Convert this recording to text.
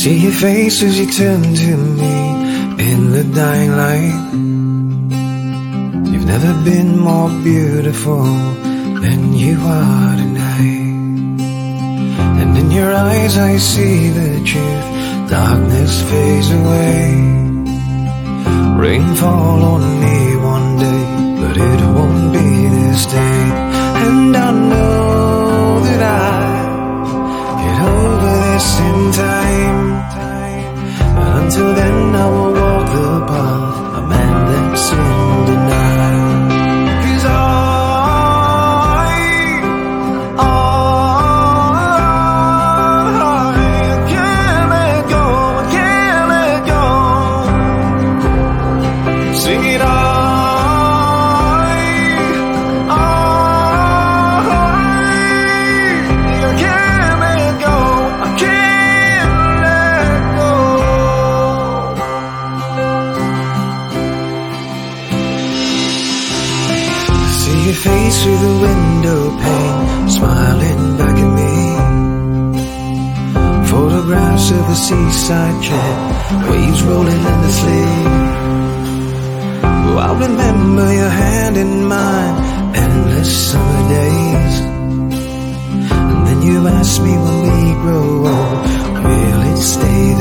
see your face as you turn to me in the dying light. You've never been more beautiful than you are tonight. And in your eyes I see the truth. Darkness fades away. Rain fall on me one day, but it won't be this day. And I know that I'll get over this in time. But until then I will walk the path a man that's in denial. 'Cause I can't let go, I can't let go. Sing it out. Your face through the window pane, smiling back at me. Photographs of the seaside cat, waves rolling endlessly. Oh, I'll remember your hand in mine, endless summer days. And then you ask me when we grow old, will it stay